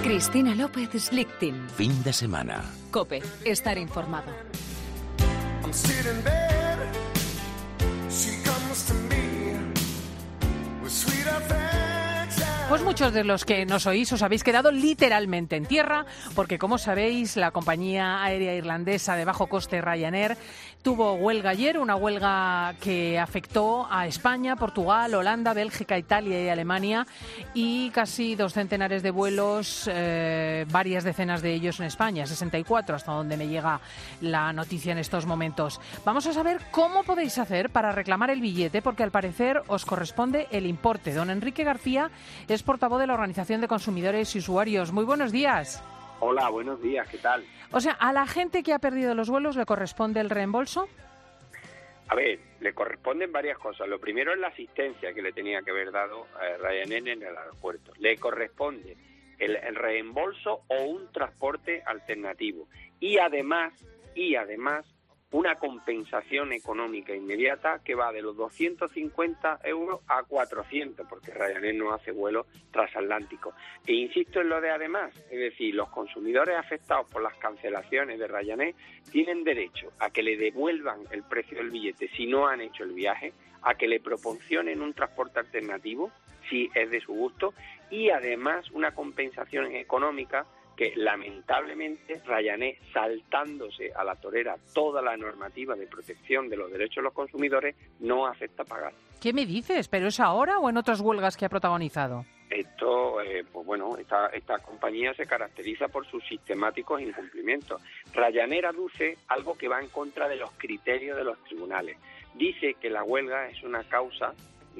Cristina López Slichting. Fin de semana. COPE. Estar informado. Pues muchos de los que nos oís os habéis quedado literalmente en tierra, porque como sabéis, la compañía aérea irlandesa de bajo coste Ryanair tuvo huelga ayer, una huelga que afectó a España, Portugal, Holanda, Bélgica, Italia y Alemania, y casi 2 centenares de vuelos, varias decenas de ellos en España, 64 hasta donde me llega la noticia en estos momentos. Vamos a saber cómo podéis hacer para reclamar el billete, porque al parecer os corresponde el importe. Don Enrique García es portavoz de la Organización de Consumidores y Usuarios. Muy buenos días. Hola, buenos días, ¿qué tal? O sea, ¿a la gente que ha perdido los vuelos le corresponde el reembolso? A ver, le corresponden varias cosas. Lo primero es la asistencia que le tenía que haber dado a Ryanair en el aeropuerto. Le corresponde el reembolso o un transporte alternativo. Y además, una compensación económica inmediata que va de los 250 euros a 400, porque Ryanair no hace vuelos transatlánticos. E insisto en lo de además, es decir, los consumidores afectados por las cancelaciones de Ryanair tienen derecho a que le devuelvan el precio del billete si no han hecho el viaje, a que le proporcionen un transporte alternativo si es de su gusto, y además una compensación económica que lamentablemente Ryanair, saltándose a la torera toda la normativa de protección de los derechos de los consumidores, no acepta pagar. ¿Qué me dices? ¿Pero es ahora o en otras huelgas que ha protagonizado? Esto, esta compañía se caracteriza por sus sistemáticos incumplimientos. Ryanair aduce algo que va en contra de los criterios de los tribunales. Dice que la huelga es una causa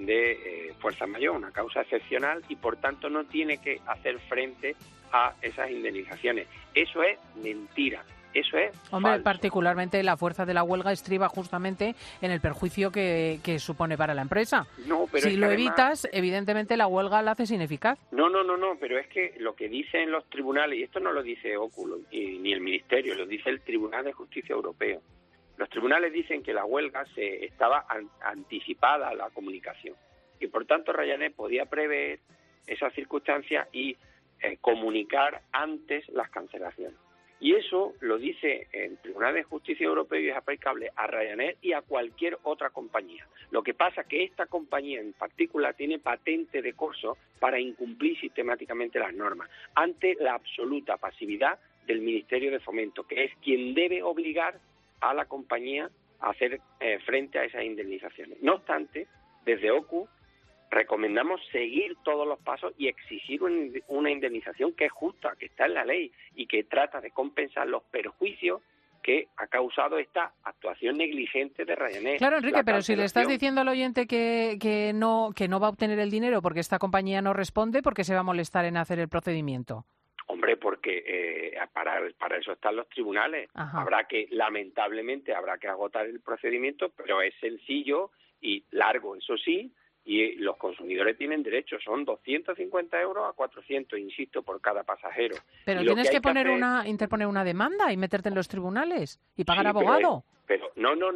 de fuerza mayor, una causa excepcional, y por tanto no tiene que hacer frente a esas indemnizaciones. Eso es mentira, eso es Hombre, falso. Particularmente la fuerza de la huelga estriba justamente en el perjuicio que supone para la empresa. No, pero si lo evitas, evidentemente la huelga la haces ineficaz. No, pero es que lo que dicen los tribunales, y esto no lo dice OCU ni el Ministerio, lo dice el Tribunal de Justicia Europeo. Los tribunales dicen que la huelga estaba anticipada a la comunicación, y por tanto Ryanair podía prever esas circunstancias y comunicar antes las cancelaciones. Y eso lo dice el Tribunal de Justicia Europeo y es aplicable a Ryanair y a cualquier otra compañía. Lo que pasa es que esta compañía en particular tiene patente de corso para incumplir sistemáticamente las normas, ante la absoluta pasividad del Ministerio de Fomento, que es quien debe obligar a la compañía a hacer frente a esas indemnizaciones. No obstante, desde OCU recomendamos seguir todos los pasos y exigir una indemnización que es justa, que está en la ley y que trata de compensar los perjuicios que ha causado esta actuación negligente de Ryanair. Claro, Enrique, pero si le estás diciendo al oyente que no va a obtener el dinero porque esta compañía no responde, ¿por qué se va a molestar en hacer el procedimiento? Hombre, porque para eso están los tribunales. Ajá. Lamentablemente habrá que agotar el procedimiento, pero es sencillo y largo, eso sí, y los consumidores tienen derecho. Son 250 euros a 400, insisto, por cada pasajero. Pero tienes que interponer una demanda y meterte en los tribunales y pagar abogado. Pero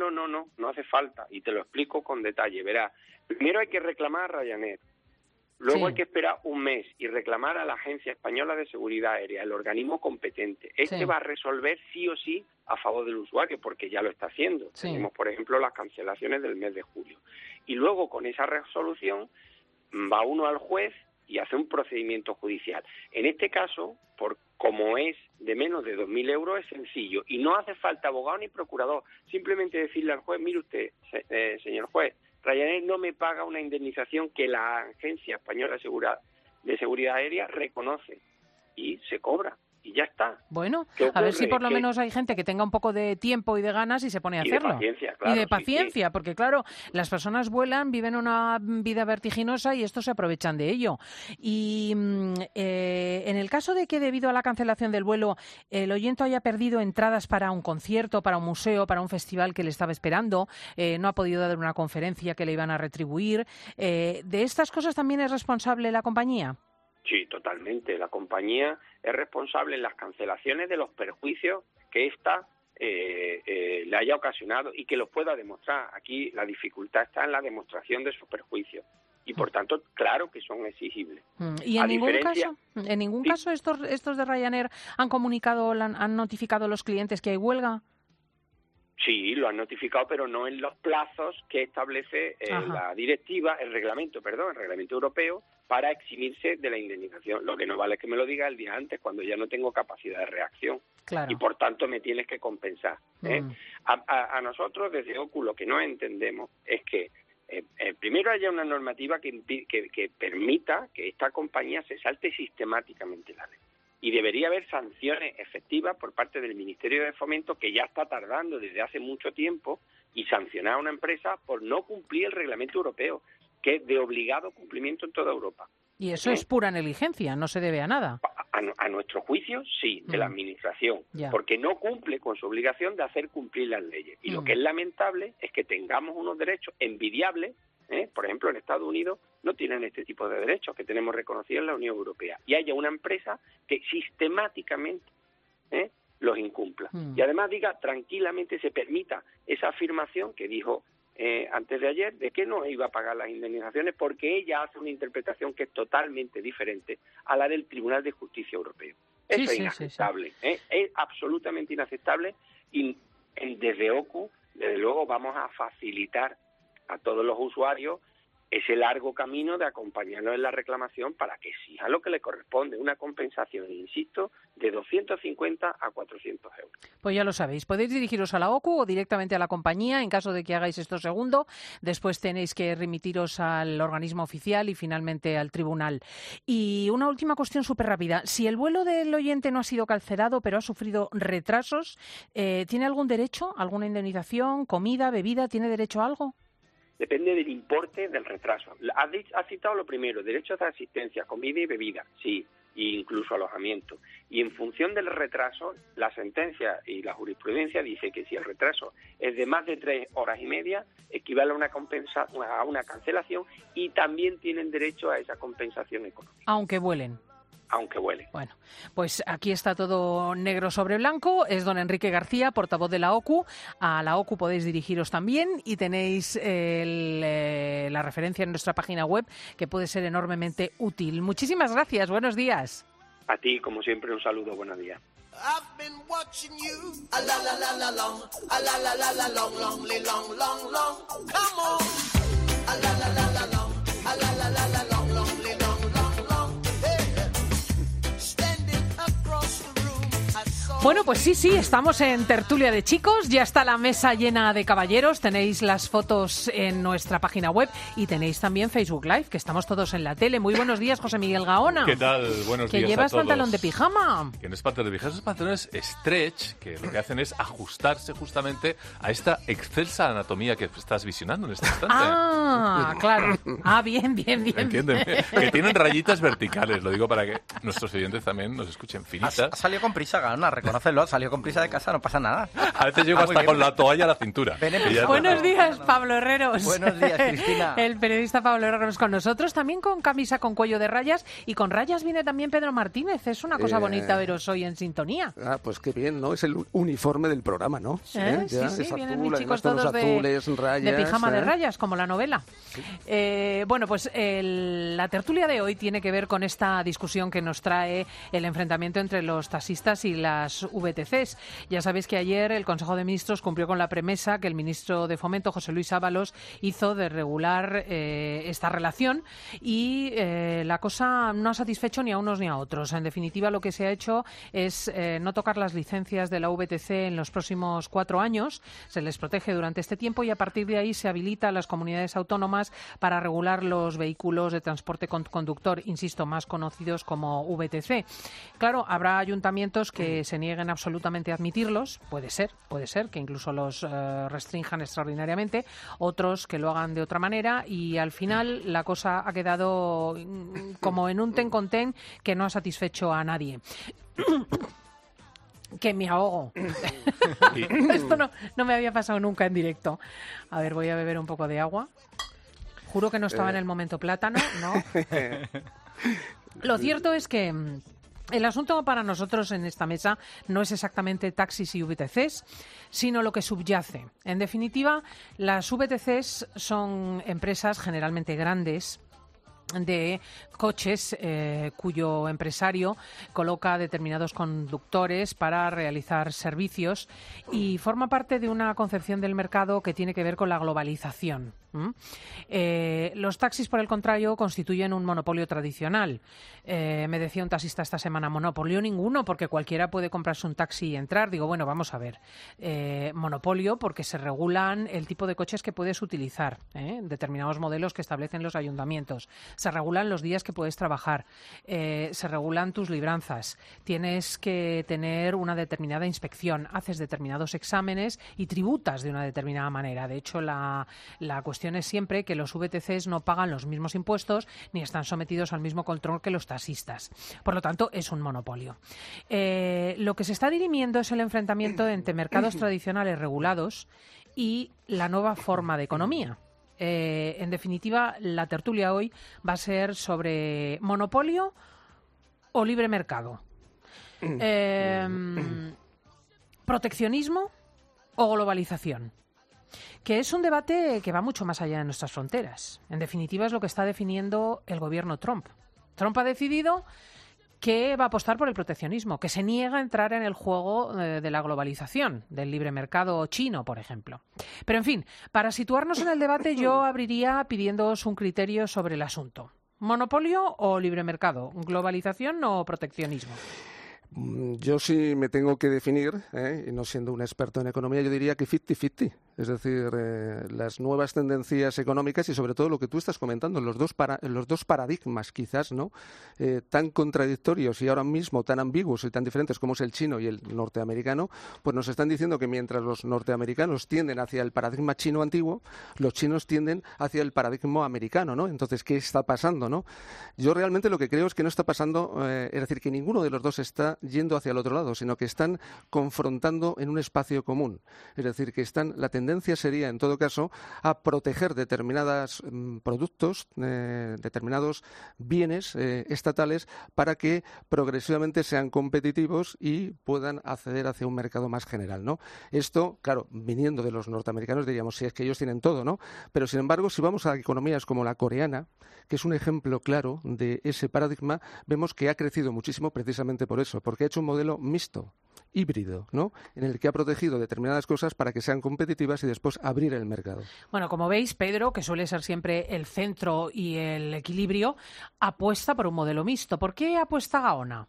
no hace falta, y te lo explico con detalle. Verás, primero hay que reclamar a Ryanair. Luego hay que esperar un mes y reclamar a la Agencia Española de Seguridad Aérea, el organismo competente. Va a resolver sí o sí a favor del usuario, porque ya lo está haciendo. Sí. Tenemos, por ejemplo, las cancelaciones del mes de julio. Y luego, con esa resolución, va uno al juez y hace un procedimiento judicial. En este caso, como es de menos de 2.000 euros, es sencillo. Y no hace falta abogado ni procurador. Simplemente decirle al juez, mire usted, señor juez, Ryanair no me paga una indemnización que la Agencia Española de Seguridad Aérea reconoce, y se cobra. Y ya está. Bueno, a ver si por lo menos hay gente que tenga un poco de tiempo y de ganas y se pone a hacerlo. De paciencia, claro, y de paciencia, sí. Porque claro, las personas vuelan, viven una vida vertiginosa y estos se aprovechan de ello. Y en el caso de que debido a la cancelación del vuelo el oyente haya perdido entradas para un concierto, para un museo, para un festival que le estaba esperando, no ha podido dar una conferencia que le iban a retribuir, ¿de estas cosas también es responsable la compañía? Sí, totalmente. La compañía es responsable en las cancelaciones de los perjuicios que ésta le haya ocasionado y que los pueda demostrar. Aquí la dificultad está en la demostración de esos perjuicios. y por tanto, claro que son exigibles. ¿Y en ningún caso estos de Ryanair han comunicado, han notificado a los clientes que hay huelga? Sí, lo han notificado, pero no en los plazos que establece la directiva, el reglamento europeo, para eximirse de la indemnización. Lo que no vale es que me lo diga el día antes, cuando ya no tengo capacidad de reacción. Claro. Y por tanto me tienes que compensar. A nosotros desde OCU lo que no entendemos es que primero haya una normativa que permita que esta compañía se salte sistemáticamente la ley. Y debería haber sanciones efectivas por parte del Ministerio de Fomento, que ya está tardando desde hace mucho tiempo, y sancionar a una empresa por no cumplir el reglamento europeo, que es de obligado cumplimiento en toda Europa. Y eso es pura negligencia, no se debe a nada. A nuestro juicio, sí, de la Administración, porque no cumple con su obligación de hacer cumplir las leyes. Y lo que es lamentable es que tengamos unos derechos envidiables. Por ejemplo, en Estados Unidos no tienen este tipo de derechos que tenemos reconocidos en la Unión Europea, y haya una empresa que sistemáticamente los incumpla. Y además tranquilamente se permita esa afirmación que dijo antes de ayer, de que no iba a pagar las indemnizaciones, porque ella hace una interpretación que es totalmente diferente a la del Tribunal de Justicia Europeo. Eso es inaceptable, es absolutamente inaceptable, y desde OCU, desde luego, vamos a facilitar a todos los usuarios ese largo camino de acompañarnos en la reclamación para que exijan lo que le corresponde, una compensación, insisto, de 250 a 400 euros. Pues ya lo sabéis, podéis dirigiros a la OCU o directamente a la compañía en caso de que hagáis esto segundo. Después tenéis que remitiros al organismo oficial y finalmente al tribunal. Y una última cuestión súper rápida. Si el vuelo del oyente no ha sido cancelado pero ha sufrido retrasos, ¿tiene algún derecho, alguna indemnización, comida, bebida? ¿Tiene derecho a algo? Depende del importe del retraso. Has citado lo primero, derechos de asistencia, comida y bebida, sí, e incluso alojamiento. Y en función del retraso, la sentencia y la jurisprudencia dice que si el retraso es de más de 3 horas y media, equivale a una cancelación, y también tienen derecho a esa compensación económica. Aunque vuelen. Aunque huele. Bueno, pues aquí está todo negro sobre blanco. Es don Enrique García, portavoz de la OCU. A la OCU podéis dirigiros también y tenéis la referencia en nuestra página web, que puede ser enormemente útil. Muchísimas gracias. Buenos días. A ti, como siempre, un saludo. Buenos días. I've been watching you, a la la la la long, a la la la la long, long, long, long, long, come on, a la la la la long, a la la la la long, long, long, long, long, hey, standing across the room. Bueno, pues sí, estamos en tertulia de chicos, ya está la mesa llena de caballeros, tenéis las fotos en nuestra página web y tenéis también Facebook Live, que estamos todos en la tele. Muy buenos días, José Miguel Gaona. ¿Qué tal? Buenos días a todos. Que llevas pantalón de pijama. Que no es pantalón de pijama, esos pantalones stretch, que lo que hacen es ajustarse justamente a esta excelsa anatomía que estás visionando en este instante. Ah, claro. Ah, bien. Entiéndeme. Que tienen rayitas verticales, lo digo para que nuestros oyentes también nos escuchen finitas. Ha salido con prisa, Gaona, reconócelo, salió con prisa de casa, no pasa nada. A veces llego hasta con la toalla a la cintura. Buenos días, Pablo Herreros. Buenos días, Cristina. El periodista Pablo Herreros con nosotros, también con camisa con cuello de rayas, y con rayas viene también Pedro Martínez. Es una cosa bonita veros hoy en sintonía. Ah, pues qué bien, ¿no? Es el uniforme del programa, ¿no? Sí, vienen mis chicos todos azules, rayas, de pijama de rayas, como la novela. Sí. Bueno, pues la tertulia de hoy tiene que ver con esta discusión que nos trae el enfrentamiento entre los taxistas y las VTCs. Ya sabéis que ayer el Consejo de Ministros cumplió con la premisa que el ministro de Fomento, José Luis Ábalos, hizo de regular esta relación, y la cosa no ha satisfecho ni a unos ni a otros. En definitiva, lo que se ha hecho es no tocar las licencias de la VTC en los próximos 4 años. Se les protege durante este tiempo y a partir de ahí se habilita a las comunidades autónomas para regular los vehículos de transporte con conductor, insisto, más conocidos como VTC. Claro, habrá ayuntamientos que se nieguen absolutamente a admitirlos, puede ser que incluso los restrinjan extraordinariamente, otros que lo hagan de otra manera, y al final la cosa ha quedado como en un ten con ten que no ha satisfecho a nadie. Que me ahogo. Esto no me había pasado nunca en directo. A ver, voy a beber un poco de agua. Juro que no estaba en el momento plátano, ¿no? Lo cierto es que el asunto para nosotros en esta mesa no es exactamente taxis y VTCs, sino lo que subyace. En definitiva, las VTCs son empresas generalmente grandes, de coches cuyo empresario coloca determinados conductores para realizar servicios y forma parte de una concepción del mercado que tiene que ver con la globalización. Los taxis, por el contrario, constituyen un monopolio tradicional. Me decía un taxista esta semana, monopolio ninguno, porque cualquiera puede comprarse un taxi y entrar. Digo, bueno, vamos a ver. Monopolio porque se regulan el tipo de coches que puedes utilizar, determinados modelos que establecen los ayuntamientos. Se regulan los días que puedes trabajar, se regulan tus libranzas, tienes que tener una determinada inspección, haces determinados exámenes y tributas de una determinada manera. De hecho, la cuestión es siempre que los VTCs no pagan los mismos impuestos ni están sometidos al mismo control que los taxistas. Por lo tanto, es un monopolio. Lo que se está dirimiendo es el enfrentamiento entre mercados tradicionales regulados y la nueva forma de economía. En definitiva, la tertulia hoy va a ser sobre monopolio o libre mercado. Proteccionismo o globalización. Que es un debate que va mucho más allá de nuestras fronteras. En definitiva, es lo que está definiendo el gobierno Trump. Trump ha decidido que va a apostar por el proteccionismo, que se niega a entrar en el juego de la globalización, del libre mercado chino, por ejemplo. Pero, en fin, para situarnos en el debate, yo abriría pidiéndoos un criterio sobre el asunto. ¿Monopolio o libre mercado? ¿Globalización o proteccionismo? Yo sí me tengo que definir, y no siendo un experto en economía, yo diría que 50-50. Es decir, las nuevas tendencias económicas y sobre todo lo que tú estás comentando, los dos paradigmas quizás, ¿no? Tan contradictorios y ahora mismo tan ambiguos y tan diferentes como es el chino y el norteamericano, pues nos están diciendo que mientras los norteamericanos tienden hacia el paradigma chino antiguo, los chinos tienden hacia el paradigma americano, ¿no? Entonces, ¿qué está pasando, no? Yo realmente lo que creo es que no está pasando, es decir, que ninguno de los dos está yendo hacia el otro lado, sino que están confrontando en un espacio común. Es decir, que la tendencia sería, en todo caso, a proteger determinados productos, determinados bienes estatales para que progresivamente sean competitivos y puedan acceder hacia un mercado más general, ¿no? Esto, claro, viniendo de los norteamericanos diríamos, si es que ellos tienen todo, ¿no? Pero, sin embargo, si vamos a economías como la coreana, que es un ejemplo claro de ese paradigma, vemos que ha crecido muchísimo precisamente por eso, porque ha hecho un modelo mixto, híbrido, ¿no? En el que ha protegido determinadas cosas para que sean competitivas y después abrir el mercado. Bueno, como veis, Pedro, que suele ser siempre el centro y el equilibrio, apuesta por un modelo mixto. ¿Por qué apuesta Gaona?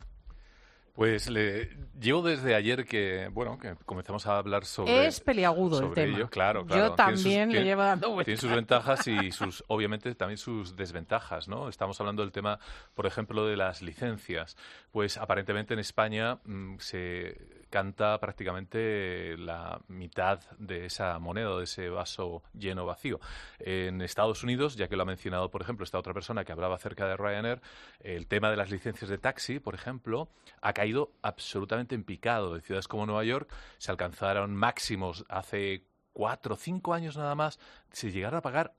Pues llevo desde ayer que comenzamos a hablar sobre... Es peliagudo el tema. Ello, claro. Yo también le llevo dando vueltas. Tiene sus ventajas y obviamente también sus desventajas, ¿no? Estamos hablando del tema, por ejemplo, de las licencias. Pues aparentemente en España se canta prácticamente la mitad de esa moneda, de ese vaso lleno vacío. En Estados Unidos, ya que lo ha mencionado, por ejemplo, esta otra persona que hablaba acerca de Ryanair, el tema de las licencias de taxi, por ejemplo, ha caído absolutamente en picado. En ciudades como Nueva York se alcanzaron máximos hace 4 o 5 años nada más, se llegaron a pagar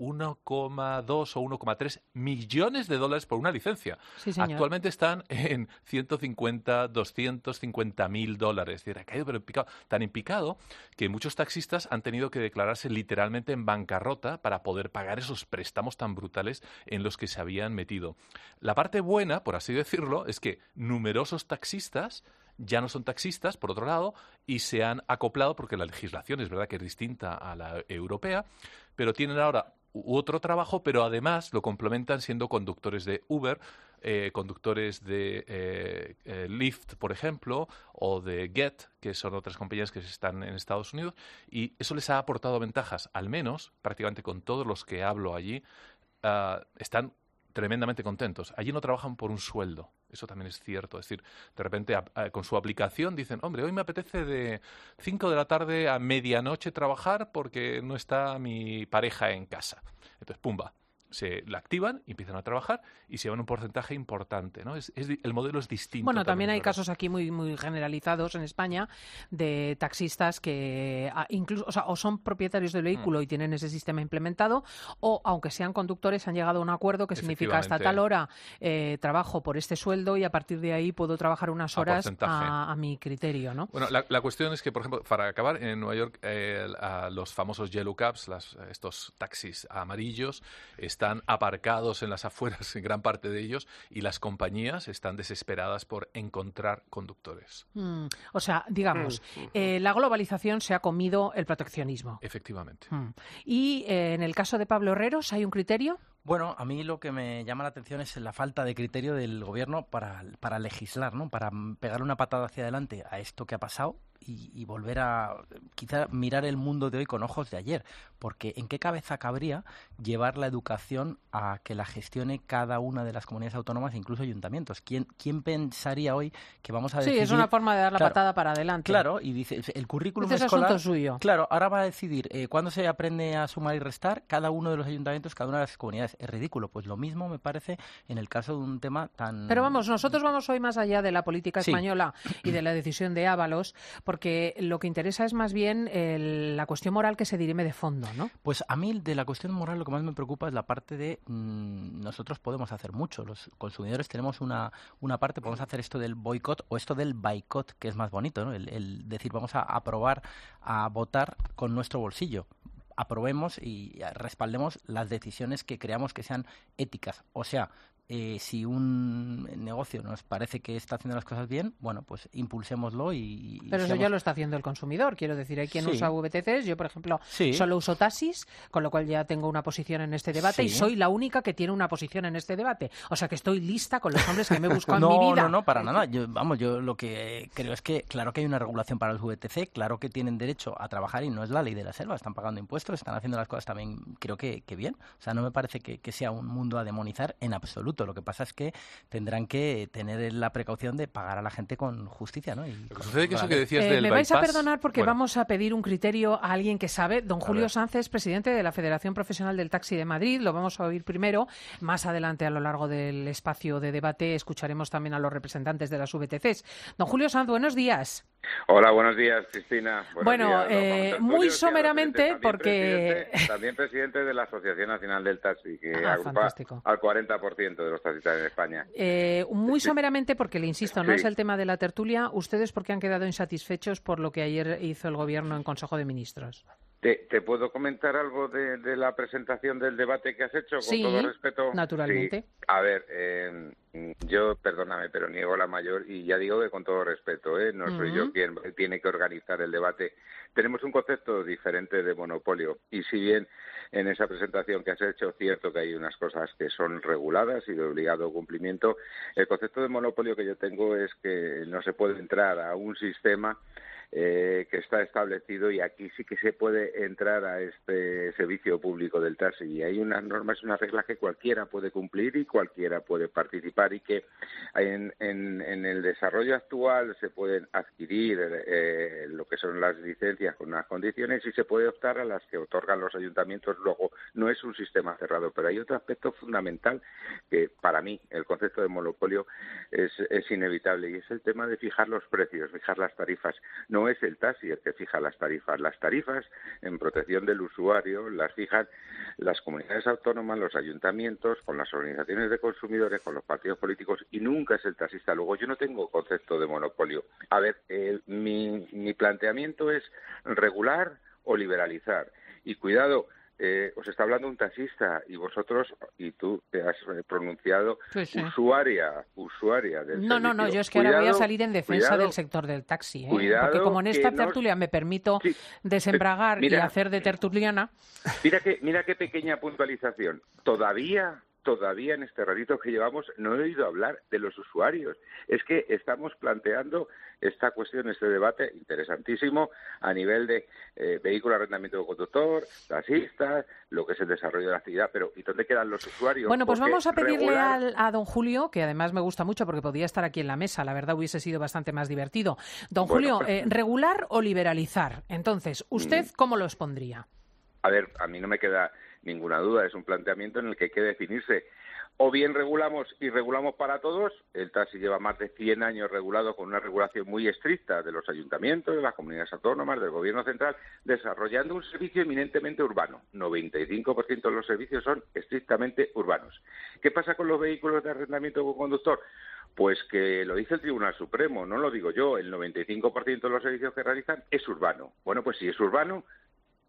1,2 o 1,3 millones de dólares por una licencia. Sí, señor. Actualmente están en 150, 250 mil dólares. Es decir, ha caído pero en picado, tan en picado que muchos taxistas han tenido que declararse literalmente en bancarrota para poder pagar esos préstamos tan brutales en los que se habían metido. La parte buena, por así decirlo, es que numerosos taxistas ya no son taxistas, por otro lado, y se han acoplado, porque la legislación es verdad que es distinta a la europea, pero tienen ahora otro trabajo, pero además lo complementan siendo conductores de Uber, conductores de Lyft, por ejemplo, o de Get, que son otras compañías que están en Estados Unidos, y eso les ha aportado ventajas, al menos, prácticamente con todos los que hablo allí, están tremendamente contentos. Allí no trabajan por un sueldo. Eso también es cierto. Es decir, de repente con su aplicación dicen, hombre, hoy me apetece de 5 de la tarde a medianoche trabajar porque no está mi pareja en casa. Entonces, pumba, se la activan y empiezan a trabajar y se llevan un porcentaje importante, ¿no? El modelo es distinto. Bueno, también hay casos aquí muy, muy generalizados en España de taxistas que incluso, o son propietarios del vehículo y tienen ese sistema implementado, o aunque sean conductores han llegado a un acuerdo que significa hasta tal hora trabajo por este sueldo y a partir de ahí puedo trabajar unas horas a mi criterio, ¿no? Bueno, la cuestión es que, por ejemplo, para acabar, en Nueva York los famosos Yellow Cabs, estos taxis amarillos, están aparcados en las afueras, en gran parte de ellos, y las compañías están desesperadas por encontrar conductores. O sea, digamos, la globalización se ha comido el proteccionismo. Efectivamente. Y en el caso de Pablo Herreros, ¿hay un criterio? Bueno, a mí lo que me llama la atención es la falta de criterio del gobierno para legislar, ¿no? Para pegar una patada hacia adelante a esto que ha pasado y volver a quizá mirar el mundo de hoy con ojos de ayer, porque ¿en qué cabeza cabría llevar la educación a que la gestione cada una de las comunidades autónomas, incluso ayuntamientos? ¿Quién pensaría hoy que vamos a decidir? Sí, es una forma de dar la patada para adelante. Claro, y dice, el currículum este escolar... es asunto suyo. Claro, ahora va a decidir cuándo se aprende a sumar y restar cada uno de los ayuntamientos, cada una de las comunidades. Es ridículo. Pues lo mismo me parece en el caso de un tema tan... Pero vamos, nosotros vamos hoy más allá de la política española y de la decisión de Ábalos, porque lo que interesa es más bien la cuestión moral que se dirime de fondo, ¿no? Pues a mí de la cuestión moral lo que más me preocupa es la parte de nosotros podemos hacer mucho. Los consumidores tenemos una parte, podemos hacer esto del boicot o esto del boicot, que es más bonito, ¿no? El decir vamos a aprobar, a votar con nuestro bolsillo. Aprobemos y respaldemos las decisiones que creamos que sean éticas. O sea, si un negocio nos parece que está haciendo las cosas bien, bueno, pues impulsémoslo y pero eso ya lo está haciendo el consumidor. Quiero decir, hay quien usa VTCs. Yo, por ejemplo, solo uso taxis, con lo cual ya tengo una posición en este debate y soy la única que tiene una posición en este debate. O sea, que estoy lista con los hombres que me he buscado en mi vida. No, para nada. Yo lo que creo es que claro que hay una regulación para los VTC, claro que tienen derecho a trabajar y no es la ley de la selva. Están pagando impuestos, están haciendo las cosas también, creo que bien. O sea, no me parece que sea un mundo a demonizar en absoluto. Lo que pasa es que tendrán que tener la precaución de pagar a la gente con justicia, ¿no? Lo que sucede es que eso que decías del me vais bypass, a perdonar porque vamos a pedir un criterio a alguien que sabe. Don Julio Sanz es presidente de la Federación Profesional del Taxi de Madrid. Lo vamos a oír primero. Más adelante, a lo largo del espacio de debate, escucharemos también a los representantes de las VTCs. Don Julio Sanz, buenos días. Hola, buenos días, Cristina. Bueno, días, muy someramente, porque... También presidente de la Asociación Nacional del Taxi, que agrupa al 40% de los taxistas en España. Muy someramente, porque le insisto, no es el tema de la tertulia. ¿Ustedes por qué han quedado insatisfechos por lo que ayer hizo el Gobierno en Consejo de Ministros? ¿Te puedo comentar algo de la presentación del debate que has hecho? Con todo respeto. Naturalmente. Sí. A ver, yo, perdóname, pero niego la mayor, y ya digo que con todo respeto, no soy yo quien tiene que organizar el debate. Tenemos un concepto diferente de monopolio, y si bien en esa presentación que has hecho, cierto que hay unas cosas que son reguladas y de obligado cumplimiento, el concepto de monopolio que yo tengo es que no se puede entrar a un sistema que está establecido, y aquí sí que se puede entrar a este servicio público del taxi, y hay unas normas, unas reglas que cualquiera puede cumplir y cualquiera puede participar, y que en el desarrollo actual se pueden adquirir lo que son las licencias con unas condiciones y se puede optar a las que otorgan los ayuntamientos. Luego, no es un sistema cerrado, pero hay otro aspecto fundamental que para mí el concepto de monopolio es inevitable, y es el tema de fijar los precios, fijar las tarifas. No es el taxi el que fija las tarifas. Las tarifas, en protección del usuario, las fijan las comunidades autónomas, los ayuntamientos, con las organizaciones de consumidores, con los partidos políticos, y nunca es el taxista. Luego, yo no tengo concepto de monopolio. A ver, mi planteamiento es regular o liberalizar. Y cuidado, os está hablando un taxista y vosotros, y tú te has pronunciado usuaria del servicio. No, yo es que ahora voy a salir en defensa del sector del taxi, porque como en esta tertulia me permito desembragar y hacer de tertuliana... Mira qué pequeña puntualización. Todavía en este ratito que llevamos no he oído hablar de los usuarios. Es que estamos planteando esta cuestión, este debate interesantísimo a nivel de vehículo, arrendamiento de conductor, taxistas, lo que es el desarrollo de la actividad, pero ¿y dónde quedan los usuarios? Bueno, pues vamos a pedirle a don Julio, que además me gusta mucho porque podía estar aquí en la mesa, la verdad hubiese sido bastante más divertido. Don Julio, ¿regular o liberalizar? Entonces, ¿usted cómo los pondría? A ver, a mí no me queda ninguna duda, es un planteamiento en el que hay que definirse. O bien regulamos y regulamos para todos. El taxi lleva más de 100 años regulado con una regulación muy estricta de los ayuntamientos, de las comunidades autónomas, del gobierno central, desarrollando un servicio eminentemente urbano. 95% de los servicios son estrictamente urbanos. ¿Qué pasa con los vehículos de arrendamiento con conductor? Pues que lo dice el Tribunal Supremo, no lo digo yo, el 95% de los servicios que realizan es urbano. Bueno, pues si es urbano,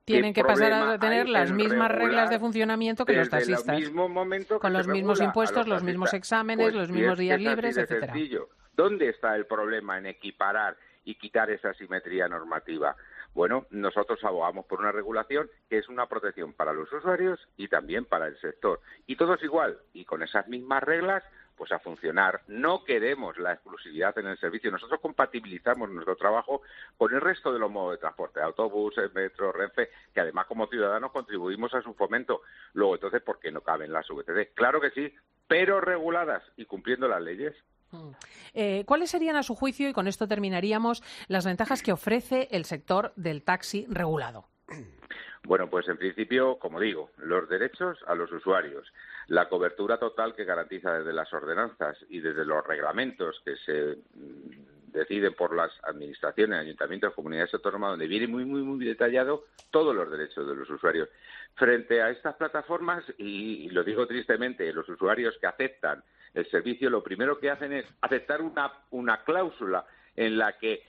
tienen que pasar a tener las mismas reglas de funcionamiento que los taxistas. Mismo momento con los mismos impuestos, los mismos exámenes, pues, los mismos días libres, etcétera. ¿Dónde está el problema en equiparar y quitar esa asimetría normativa? Bueno, nosotros abogamos por una regulación que es una protección para los usuarios y también para el sector. Y todo es igual, y con esas mismas reglas, pues a funcionar. No queremos la exclusividad en el servicio. Nosotros compatibilizamos nuestro trabajo con el resto de los modos de transporte, autobuses, metro, Renfe, que además como ciudadanos contribuimos a su fomento. Luego, entonces, ¿por qué no caben las VTC? Claro que sí, pero reguladas y cumpliendo las leyes. ¿Cuáles serían, a su juicio, y con esto terminaríamos, las ventajas que ofrece el sector del taxi regulado? Bueno, pues en principio, como digo, los derechos a los usuarios, la cobertura total que garantiza desde las ordenanzas y desde los reglamentos que se deciden por las administraciones, ayuntamientos, comunidades autónomas, donde viene muy detallado todos los derechos de los usuarios. Frente a estas plataformas, y lo digo tristemente, los usuarios que aceptan el servicio, lo primero que hacen es aceptar una cláusula en la que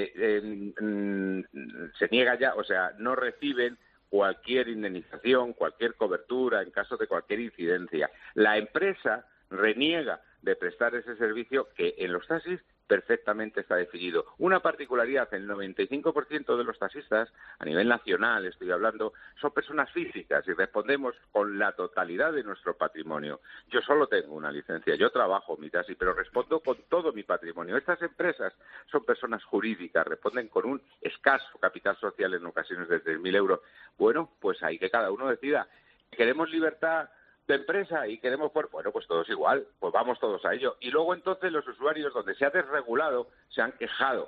se niega ya, o sea, no reciben cualquier indemnización, cualquier cobertura en caso de cualquier incidencia. La empresa reniega de prestar ese servicio que en los taxis perfectamente está definido. Una particularidad, el 95% de los taxistas, a nivel nacional estoy hablando, son personas físicas y respondemos con la totalidad de nuestro patrimonio. Yo solo tengo una licencia, yo trabajo mi taxi, pero respondo con todo mi patrimonio. Estas empresas son personas jurídicas, responden con un escaso capital social en ocasiones de 3.000 euros. Bueno, pues ahí que cada uno decida. ¿Queremos libertad de empresa y queremos pues todos igual, pues vamos todos a ello. Y luego entonces los usuarios, donde se ha desregulado, se han quejado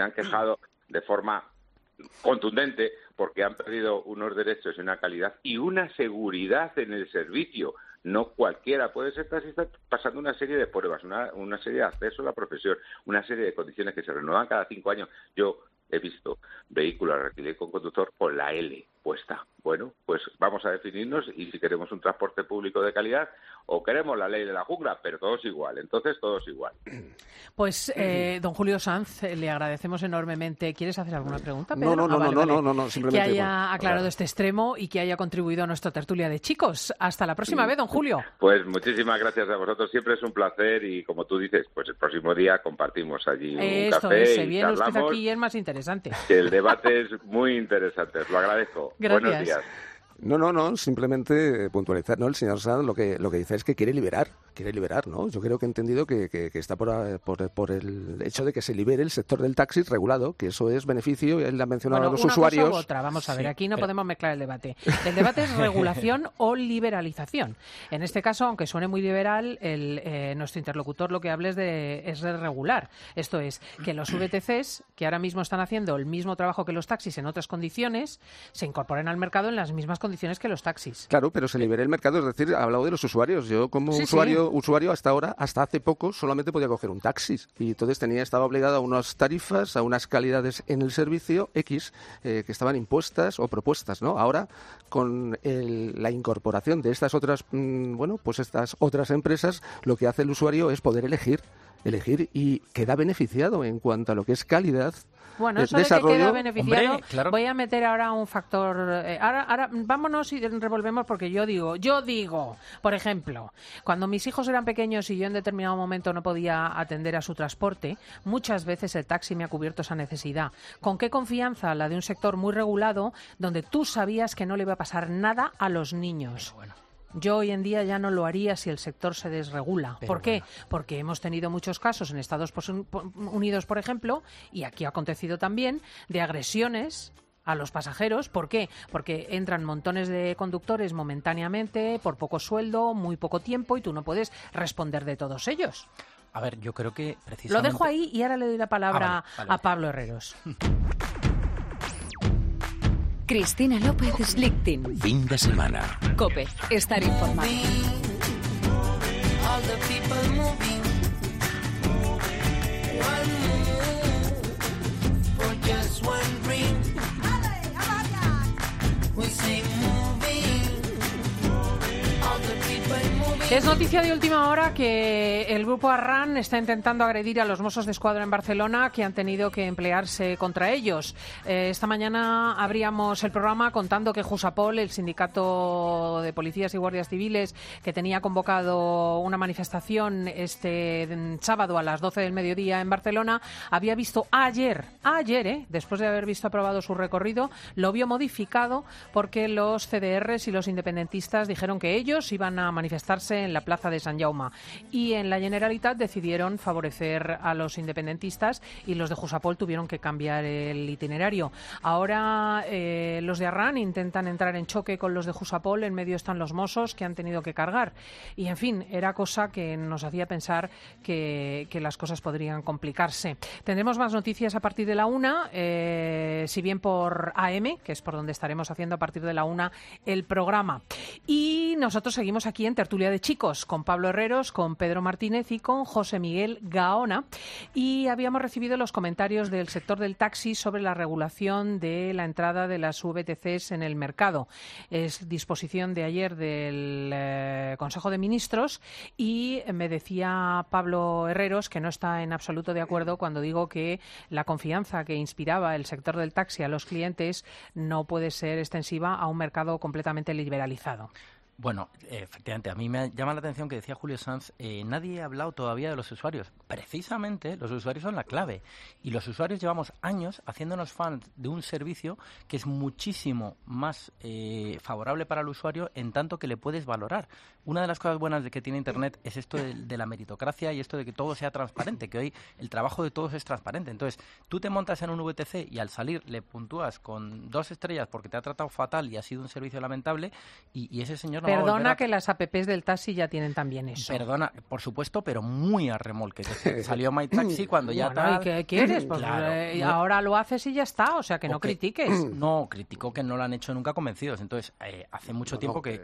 de forma contundente porque han perdido unos derechos y una calidad y una seguridad en el servicio. No cualquiera puede ser taxista pasando una serie de pruebas, una serie de acceso a la profesión, una serie de condiciones que se renuevan cada 5 años. Yo he visto vehículos de alquiler con conductor con la L puesta. Bueno, pues vamos a definirnos y si queremos un transporte público de calidad o queremos la ley de la jungla, pero todos igual. Entonces, todos igual. Pues, don Julio Sanz, le agradecemos enormemente. ¿Quieres hacer alguna pregunta, Pedro? No, simplemente. Que haya aclarado este extremo y que haya contribuido a nuestra tertulia de chicos. Hasta la próxima vez, don Julio. Pues muchísimas gracias a vosotros. Siempre es un placer y, como tú dices, pues el próximo día compartimos allí un café se viene usted aquí y es más interesante. El debate es muy interesante. Os lo agradezco. Gracias. Buenos días. No, simplemente puntualizar, ¿no? El señor Sanz lo que dice es que quiere liberar, ¿no? Yo creo que he entendido que está por el hecho de que se libere el sector del taxi regulado, que eso es beneficio, y él ha mencionado a los usuarios. Cosa u otra, vamos a ver, aquí no podemos mezclar el debate. El debate es regulación o liberalización. En este caso, aunque suene muy liberal, nuestro interlocutor lo que habla es de regular. Esto es, que los VTCs, que ahora mismo están haciendo el mismo trabajo que los taxis en otras condiciones, se incorporen al mercado en las mismas condiciones que los taxis. Claro, pero se libera el mercado, es decir, ha hablado de los usuarios. Yo como usuario hasta hace poco, solamente podía coger un taxi y entonces estaba obligado a unas tarifas, a unas calidades en el servicio X que estaban impuestas o propuestas, ¿no? Ahora, con la incorporación de estas otras, estas otras empresas, lo que hace el usuario es poder elegir y queda beneficiado en cuanto a lo que es calidad. Bueno, eso desarrollo. De que queda beneficiado, hombre, claro. Voy a meter ahora un factor. Ahora vámonos y revolvemos porque yo digo, por ejemplo, cuando mis hijos eran pequeños y yo en determinado momento no podía atender a su transporte, muchas veces el taxi me ha cubierto esa necesidad. ¿Con qué confianza? La de un sector muy regulado, donde tú sabías que no le iba a pasar nada a los niños. Bueno. Yo hoy en día ya no lo haría si el sector se desregula. ¿Por qué? Porque hemos tenido muchos casos en Estados Unidos, por ejemplo, y aquí ha acontecido también, de agresiones a los pasajeros. ¿Por qué? Porque entran montones de conductores momentáneamente, por poco sueldo, muy poco tiempo, y tú no puedes responder de todos ellos. A ver, yo creo que precisamente... Lo dejo ahí y ahora le doy la palabra a Pablo Herreros. Cristina López Slichting. Fin de semana. COPE. Estar informado. We say moving, all the people moving. Es noticia de última hora que el grupo Arran está intentando agredir a los Mossos de Escuadra en Barcelona, que han tenido que emplearse contra ellos. Esta mañana abríamos el programa contando que Jusapol, el sindicato de policías y guardias civiles, que tenía convocado una manifestación este sábado a las 12 del mediodía en Barcelona, había visto ayer, después de haber visto aprobado su recorrido, lo vio modificado porque los CDRs y los independentistas dijeron que ellos iban a manifestarse en la plaza de Sant Jaume y en la Generalitat decidieron favorecer a los independentistas y los de Jusapol tuvieron que cambiar el itinerario. Ahora los de Arran intentan entrar en choque con los de Jusapol, en medio están los Mossos que han tenido que cargar y en fin, era cosa que nos hacía pensar que las cosas podrían complicarse. Tendremos más noticias a partir de la 1, si bien por AM, que es por donde estaremos haciendo a partir de la 1 el programa. Y nosotros seguimos aquí en Tertulia de Chicos, con Pablo Herreros, con Pedro Martínez y con José Miguel Gaona. Y habíamos recibido los comentarios del sector del taxi sobre la regulación de la entrada de las VTCs en el mercado. Es disposición de ayer del Consejo de Ministros y me decía Pablo Herreros que no está en absoluto de acuerdo cuando digo que la confianza que inspiraba el sector del taxi a los clientes no puede ser extensiva a un mercado completamente liberalizado. Bueno, efectivamente, a mí me llama la atención que decía Julio Sanz, nadie ha hablado todavía de los usuarios. Precisamente los usuarios son la clave y los usuarios llevamos años haciéndonos fans de un servicio que es muchísimo más favorable para el usuario en tanto que le puedes valorar. Una de las cosas buenas de que tiene Internet es esto de la meritocracia y esto de que todo sea transparente, que hoy el trabajo de todos es transparente. Entonces, tú te montas en un VTC y al salir le puntúas con 2 estrellas porque te ha tratado fatal y ha sido un servicio lamentable y ese señor no Perdona que las apps del taxi ya tienen también eso. Perdona, por supuesto, pero muy a remolque. Salió MyTaxi cuando ya bueno, ¿y qué quieres? Pues claro, ahora lo haces y ya está, o sea que no critiques. No, critico que no lo han hecho nunca convencidos. Entonces, hace mucho tiempo que...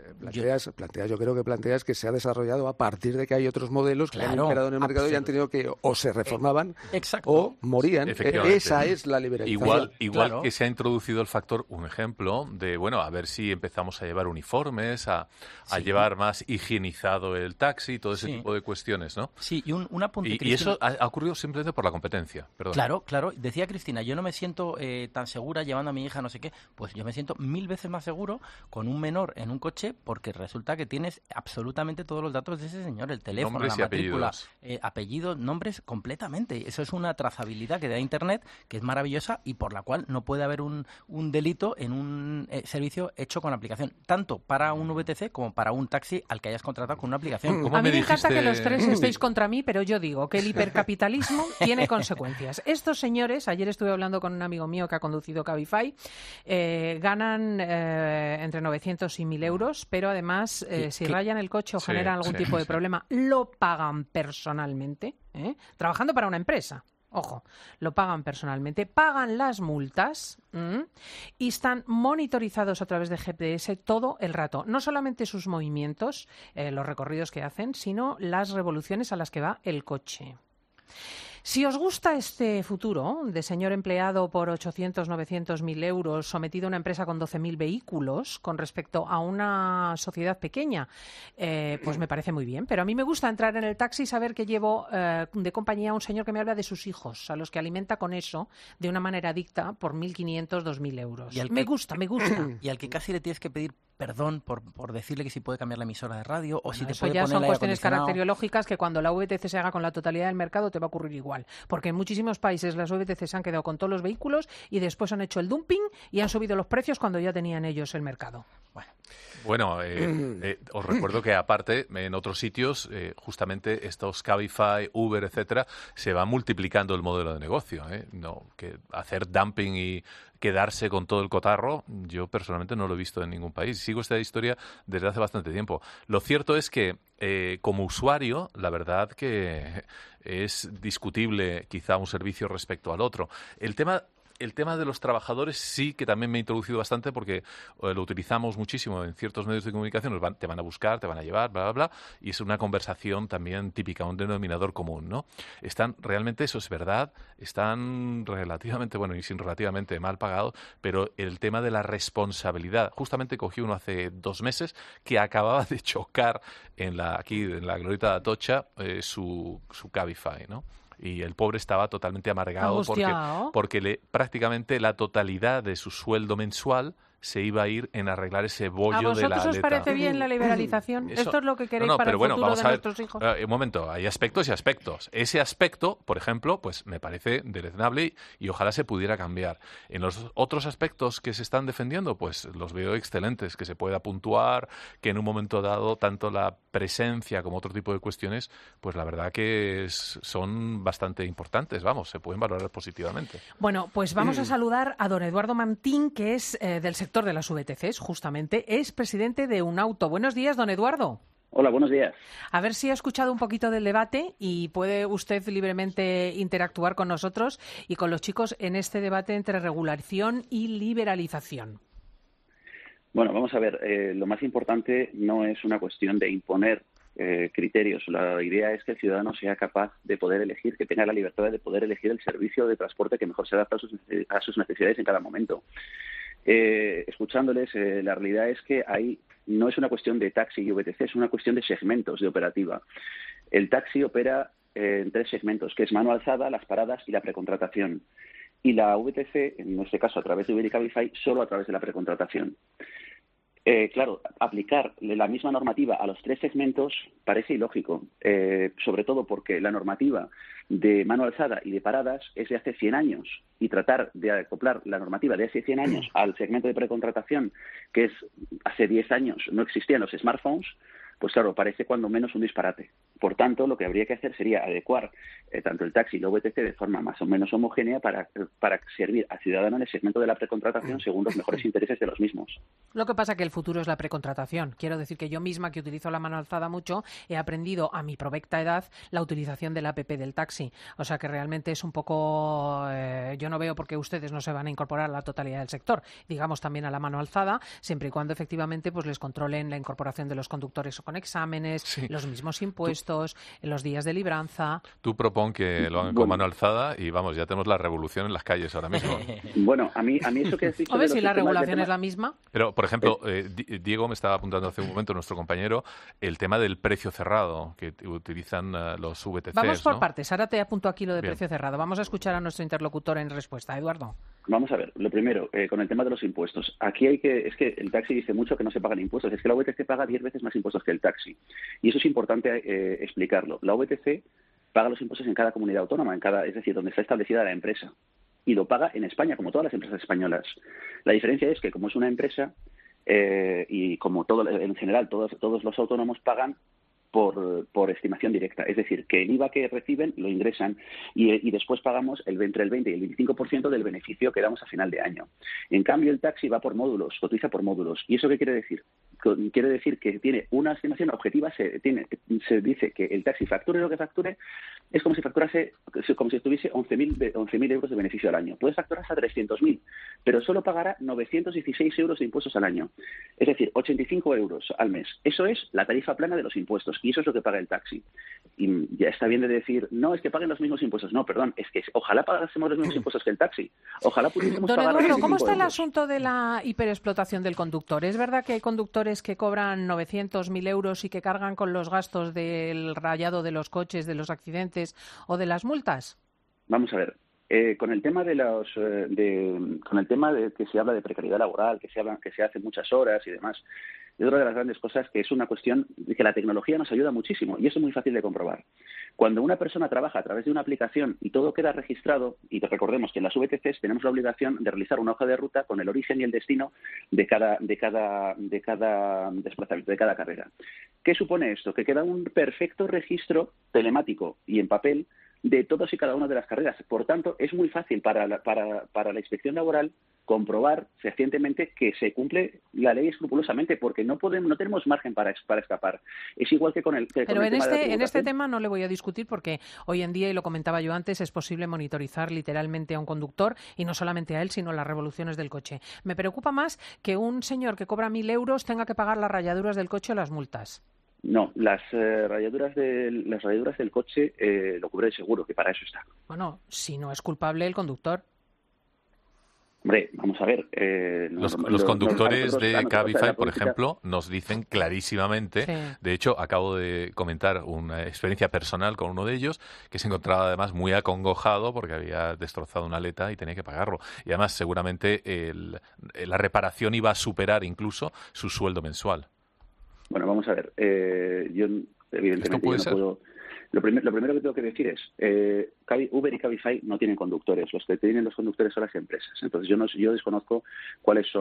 Yo creo que planteas que se ha desarrollado a partir de que hay otros modelos que han operado en el mercado y han tenido que o se reformaban o morían. Esa es la liberalización. Igual claro. Que se ha introducido el factor, un ejemplo, de, bueno, a ver si empezamos a llevar uniformes, a llevar más higienizado el taxi y todo ese tipo de cuestiones, ¿no? Sí, y un apunte, y eso ha ocurrido simplemente por la competencia, perdón. Claro. Decía Cristina, yo no me siento tan segura llevando a mi hija no sé qué. Pues yo me siento 1000 veces más seguro con un menor en un coche porque resulta que tienes absolutamente todos los datos de ese señor, el teléfono, nombres la matrícula, apellidos, nombres, completamente. Eso es una trazabilidad que da Internet que es maravillosa y por la cual no puede haber un delito en un servicio hecho con aplicación, tanto para un VTC como para un taxi al que hayas contratado con una aplicación. A mí me encanta que los tres estéis contra mí, pero yo digo que el hipercapitalismo tiene consecuencias. Estos señores, ayer estuve hablando con un amigo mío que ha conducido Cabify, ganan entre 900 y 1.000 euros, pero además si rayan el coche o generan algún tipo de problema, lo pagan personalmente, trabajando para una empresa. Ojo, lo pagan personalmente, pagan las multas y están monitorizados a través de GPS todo el rato. No solamente sus movimientos, los recorridos que hacen, sino las revoluciones a las que va el coche. Si os gusta este futuro de señor empleado por 800, 900, 1.000 euros, sometido a una empresa con 12.000 vehículos con respecto a una sociedad pequeña, pues me parece muy bien. Pero a mí me gusta entrar en el taxi y saber que llevo de compañía a un señor que me habla de sus hijos, a los que alimenta con eso de una manera adicta por 1.500, 2.000 euros. Me gusta. Y al que casi le tienes que pedir perdón por decirle que si puede cambiar la emisora de radio o si te eso puede ya poner son el cuestiones acondicionado. caracteriológicas que cuando la VTC se haga con la totalidad del mercado te va a ocurrir igual, porque en muchísimos países las VTC se han quedado con todos los vehículos y después han hecho el dumping y han subido los precios cuando ya tenían ellos el mercado. Bueno, os recuerdo que aparte en otros sitios justamente estos Cabify, Uber, etcétera, se va multiplicando el modelo de negocio, no que hacer dumping y quedarse con todo el cotarro, yo personalmente no lo he visto en ningún país. Sigo esta historia desde hace bastante tiempo. Lo cierto es que como usuario, la verdad que es discutible quizá un servicio respecto al otro. El tema el tema de los trabajadores sí que también me ha introducido bastante porque lo utilizamos muchísimo en ciertos medios de comunicación, te van a buscar, te van a llevar, bla, bla, bla, y es una conversación también típica, un denominador común, ¿no? Realmente eso es verdad, están relativamente, bueno, y sin relativamente mal pagados, pero el tema de la responsabilidad, justamente cogí uno hace 2 meses que acababa de chocar aquí en la glorieta de Atocha su Cabify, ¿no? Y el pobre estaba totalmente amargado porque prácticamente la totalidad de su sueldo mensual se iba a ir en arreglar ese bollo de la aleta. ¿A vosotros os parece bien la liberalización? ¿Esto es lo que queréis para el futuro de nuestros hijos? Un momento, hay aspectos y aspectos. Ese aspecto, por ejemplo, pues me parece deleznable y ojalá se pudiera cambiar. En los otros aspectos que se están defendiendo, pues los veo excelentes, que se pueda puntuar, que en un momento dado tanto la presencia como otro tipo de cuestiones, pues la verdad que son bastante importantes, se pueden valorar positivamente. Bueno, pues vamos a saludar a don Eduardo Mantín, que es del sector de las VTCs, justamente, es presidente de Unauto. Buenos días, don Eduardo. Hola, buenos días. A ver si ha escuchado un poquito del debate y puede usted libremente interactuar con nosotros y con los chicos en este debate entre regulación y liberalización. Bueno, vamos a ver, lo más importante no es una cuestión de imponer criterios. La idea es que el ciudadano sea capaz de poder elegir, que tenga la libertad de poder elegir el servicio de transporte que mejor se adapta a sus necesidades en cada momento. Escuchándoles, la realidad es que ahí no es una cuestión de taxi y VTC, es una cuestión de segmentos de operativa. El taxi opera en 3 segmentos, que es mano alzada, las paradas y la precontratación. Y la VTC, en este caso a través de Uber y Cabify, solo a través de la precontratación. Claro, aplicar la misma normativa a los 3 segmentos parece ilógico, sobre todo porque la normativa de mano alzada y de paradas es de hace 100 años y tratar de acoplar la normativa de hace 100 años al segmento de precontratación, que es hace 10 años no existían los smartphones, pues claro, parece cuando menos un disparate. Por tanto, lo que habría que hacer sería adecuar tanto el taxi y la VTC de forma más o menos homogénea para servir al ciudadano en el segmento de la precontratación según los mejores intereses de los mismos. Lo que pasa es que el futuro es la precontratación. Quiero decir que yo misma, que utilizo la mano alzada mucho, he aprendido a mi provecta edad la utilización del app del taxi. O sea que realmente es un poco... yo no veo por qué ustedes no se van a incorporar a la totalidad del sector. Digamos también a la mano alzada, siempre y cuando efectivamente pues les controlen la incorporación de los conductores con exámenes, los mismos impuestos, los días de libranza. Tú propon que lo hagan con mano alzada y ya tenemos la revolución en las calles ahora mismo. Bueno, a mí eso que has dicho... A ver si la regulación es la misma. Pero, por ejemplo, Diego me estaba apuntando hace un momento, nuestro compañero, el tema del precio cerrado que utilizan los VTCs. Vamos por partes. Ahora te apunto aquí lo de precio cerrado. Vamos a escuchar a nuestro interlocutor en respuesta. Eduardo. Vamos a ver. Lo primero, con el tema de los impuestos. Aquí es que el taxi dice mucho que no se pagan impuestos. Es que la VTC paga 10 veces más impuestos que el taxi. Y eso es importante explicarlo. La VTC paga los impuestos en cada comunidad autónoma, es decir, donde está establecida la empresa. Y lo paga en España, como todas las empresas españolas. La diferencia es que, como es una empresa, y como en general todos los autónomos pagan por estimación directa. Es decir, que el IVA que reciben lo ingresan y después pagamos entre el 20 y el 25% del beneficio que damos a final de año. En cambio, el taxi va por módulos, cotiza por módulos. ¿Y eso qué quiere decir? Quiere decir que tiene una estimación objetiva, se dice que el taxi facture lo que facture, es como si facturase, como si tuviese 11.000 euros de beneficio al año. Puede facturar hasta 300.000, pero solo pagará 916 euros de impuestos al año. Es decir, 85 euros al mes. Eso es la tarifa plana de los impuestos y eso es lo que paga el taxi. Y ya está bien de decir, no, es que paguen los mismos impuestos. No, perdón, es que ojalá pagásemos los mismos impuestos que el taxi. Ojalá pudiésemos pagar los mismos impuestos. ¿Cómo está el asunto de la hiperexplotación del conductor? ¿Es verdad que hay conductores que cobran 900.000 euros y que cargan con los gastos del rayado de los coches, de los accidentes o de las multas? Vamos a ver. Con el tema con el tema de que se habla de precariedad laboral, que se hacen muchas horas y demás, es otra de las grandes cosas que es una cuestión de que la tecnología nos ayuda muchísimo y eso es muy fácil de comprobar. Cuando una persona trabaja a través de una aplicación y todo queda registrado, y recordemos que en las VTCs tenemos la obligación de realizar una hoja de ruta con el origen y el destino de cada desplazamiento, de cada carrera. ¿Qué supone esto? Que queda un perfecto registro telemático y en papel de todas y cada una de las carreras. Por tanto, es muy fácil para la inspección laboral comprobar fehacientemente que se cumple la ley escrupulosamente, porque no tenemos margen para escapar. Es igual que con el Pero con el tema de la en este tributación. tema no le voy a discutir, porque hoy en día, y lo comentaba yo antes, es posible monitorizar literalmente a un conductor, y no solamente a él, sino las revoluciones del coche. Me preocupa más que un señor que cobra 1.000 euros tenga que pagar las rayaduras del coche o las multas. No, las rayaduras del coche lo cubre el seguro, que para eso está. Bueno, si no es culpable el conductor. Hombre, vamos a ver. Los conductores de Cabify, por ejemplo, nos dicen clarísimamente, de hecho, acabo de comentar una experiencia personal con uno de ellos, que se encontraba además muy acongojado porque había destrozado una aleta y tenía que pagarlo. Y además, seguramente, la reparación iba a superar incluso su sueldo mensual. Bueno, vamos a ver. Yo, evidentemente, yo no puedo... Lo primero que tengo que decir es, Uber y Cabify no tienen conductores, los que tienen los conductores son las empresas. Entonces yo desconozco cuál es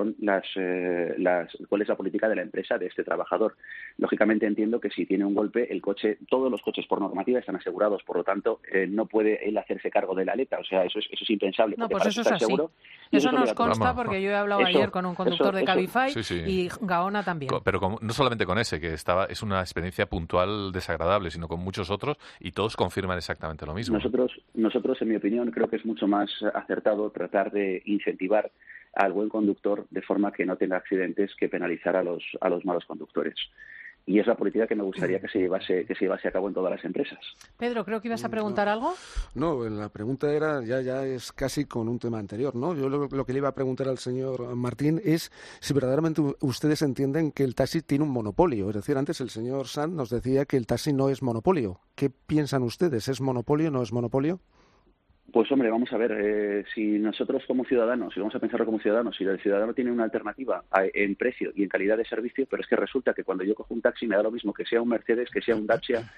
la política de la empresa, de este trabajador. Lógicamente entiendo que si tiene un golpe, todos los coches por normativa están asegurados, por lo tanto no puede él hacerse cargo de la aleta, o sea, eso es impensable. No, pues eso es así. Seguro, eso nos consta porque yo he hablado ayer con un conductor de Cabify y Gaona también. Pero no solamente con ese, que es una experiencia puntual desagradable, sino con muchos otros, y todos confirman exactamente lo mismo. Nosotros, en mi opinión, creo que es mucho más acertado tratar de incentivar al buen conductor de forma que no tenga accidentes que penalizar a los malos conductores. Y es la política que me gustaría que se llevase a cabo en todas las empresas. Pedro, creo que ibas a preguntar algo. No, la pregunta era, ya es casi con un tema anterior, ¿no? Yo lo que le iba a preguntar al señor Martín es si verdaderamente ustedes entienden que el taxi tiene un monopolio. Es decir, antes el señor Sanz nos decía que el taxi no es monopolio. ¿Qué piensan ustedes? ¿Es monopolio o no es monopolio? Pues hombre, vamos a ver, si nosotros como ciudadanos, si vamos a pensarlo como ciudadanos, si el ciudadano tiene una alternativa en precio y en calidad de servicio, pero es que resulta que cuando yo cojo un taxi me da lo mismo que sea un Mercedes, que sea un Dacia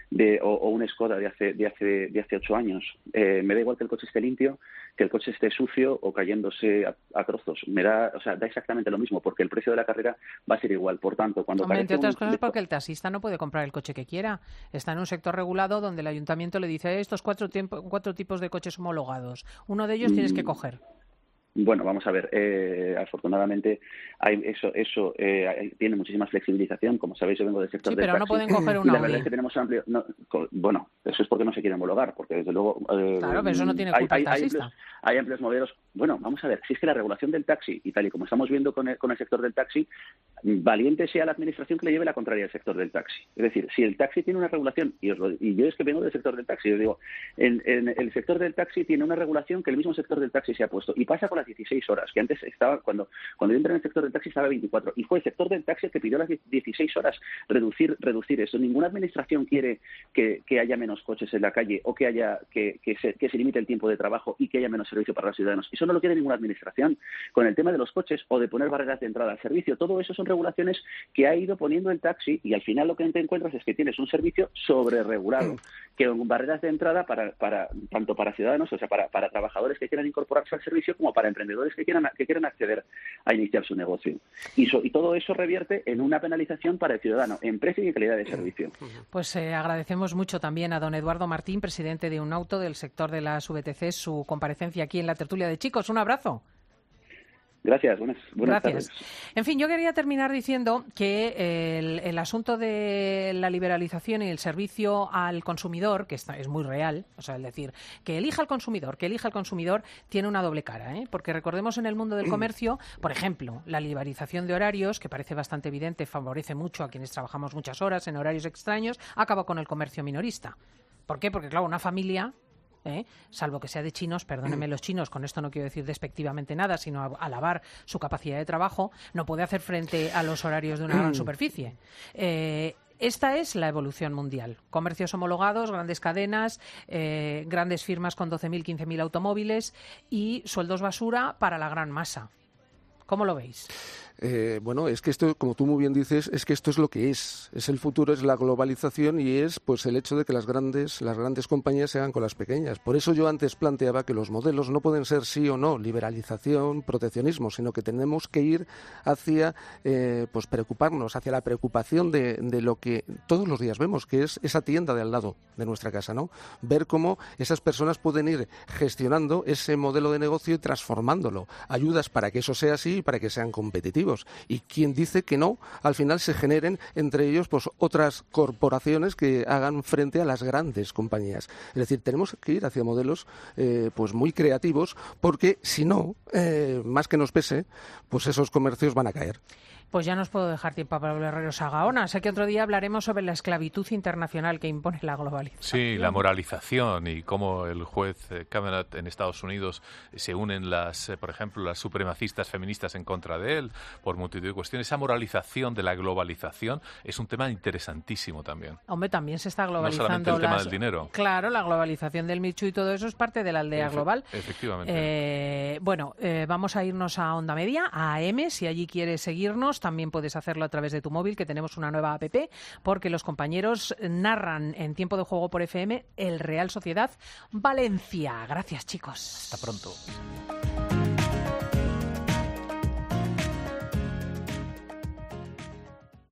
o un Skoda de hace 8 años. Me da igual que el coche esté limpio, que el coche esté sucio o cayéndose a trozos. Da exactamente lo mismo, porque el precio de la carrera va a ser igual. Por tanto, cuando entre otras cosas, porque el taxista no puede comprar el coche que quiera. Está en un sector regulado donde el ayuntamiento le dice estos cuatro tipos de coches homologados. Uno de ellos tienes que coger. Bueno, vamos a ver. Afortunadamente, eso tiene muchísima flexibilización. Como sabéis, yo vengo del sector del taxi. Sí, pero no pueden coger un Audi. La verdad es que tenemos amplio... bueno, eso es porque no se quieren homologar, porque desde luego... claro, pero eso no tiene culpa el taxista. Hay amplios modelos. Bueno, vamos a ver. Si es que la regulación del taxi, y tal y como estamos viendo con el sector del taxi, valiente sea la administración que le lleve la contraria al sector del taxi. Es decir, si el taxi tiene una regulación, y yo es que vengo del sector del taxi, yo digo, en el sector del taxi tiene una regulación que el mismo sector del taxi se ha puesto, y pasa con las 16 horas, que antes estaba, cuando yo entré en el sector del taxi estaba 24, y fue el sector del taxi el que pidió las 16 horas, reducir eso. Ninguna administración quiere que haya menos coches en la calle, o que se limite el tiempo de trabajo y que haya menos servicio para los ciudadanos. Eso no lo quiere ninguna administración. Con el tema de los coches o de poner barreras de entrada al servicio, todo eso son regulaciones que ha ido poniendo el taxi, y al final lo que te encuentras es que tienes un servicio sobreregulado, que con barreras de entrada tanto para ciudadanos, o sea, para trabajadores que quieran incorporarse al servicio, como para emprendedores que quieran acceder a iniciar su negocio. Y todo eso revierte en una penalización para el ciudadano, en precio y en calidad de servicio. Pues agradecemos mucho también a don Eduardo Martín, presidente de UNAUTO, del sector de las VTC, su comparecencia aquí en la tertulia de Chicos. Un abrazo. Gracias, buenas tardes. En fin, yo quería terminar diciendo que el asunto de la liberalización y el servicio al consumidor, que es muy real, o sea, es decir, que elija al consumidor, tiene una doble cara, porque recordemos en el mundo del comercio, por ejemplo, la liberalización de horarios, que parece bastante evidente, favorece mucho a quienes trabajamos muchas horas en horarios extraños, acaba con el comercio minorista. ¿Por qué? Porque, claro, una familia... salvo que sea de chinos, perdónenme los chinos, con esto no quiero decir despectivamente nada, sino alabar su capacidad de trabajo, no puede hacer frente a los horarios de una gran superficie. Esta es la evolución mundial. Comercios homologados, grandes cadenas, grandes firmas con 12.000, 15.000 automóviles y sueldos basura para la gran masa. ¿Cómo lo veis? Bueno, es que esto, como tú muy bien dices, es que esto es lo que es el futuro, es la globalización y es pues el hecho de que las grandes compañías se hagan con las pequeñas. Por eso yo antes planteaba que los modelos no pueden ser sí o no, liberalización, proteccionismo, sino que tenemos que ir hacia pues preocuparnos, hacia la preocupación de lo que todos los días vemos, que es esa tienda de al lado de nuestra casa, ¿no? Ver cómo esas personas pueden ir gestionando ese modelo de negocio y transformándolo. Ayudas para que eso sea así y para que sean competitivos. Y quien dice que no, al final se generen entre ellos pues otras corporaciones que hagan frente a las grandes compañías. Es decir, tenemos que ir hacia modelos pues muy creativos, porque si no, más que nos pese, pues esos comercios van a caer. Pues ya nos puedo dejar tiempo para hablar de Sagaona. Sé que otro día hablaremos sobre la esclavitud internacional que impone la globalización. Sí, la moralización y cómo el juez Kavanaugh en Estados Unidos se unen por ejemplo, las supremacistas feministas en contra de él por multitud de cuestiones. Esa moralización de la globalización es un tema interesantísimo también. Hombre, también se está globalizando. No solamente el tema del dinero. Claro, la globalización del Me Too y todo eso es parte de la aldea global. Efectivamente. Vamos a irnos a Onda Media, a AM. Si allí quieres seguirnos, también puedes hacerlo a través de tu móvil, que tenemos una nueva app, porque los compañeros narran en tiempo de juego por FM el Real Sociedad Valencia. Gracias, chicos. Hasta pronto.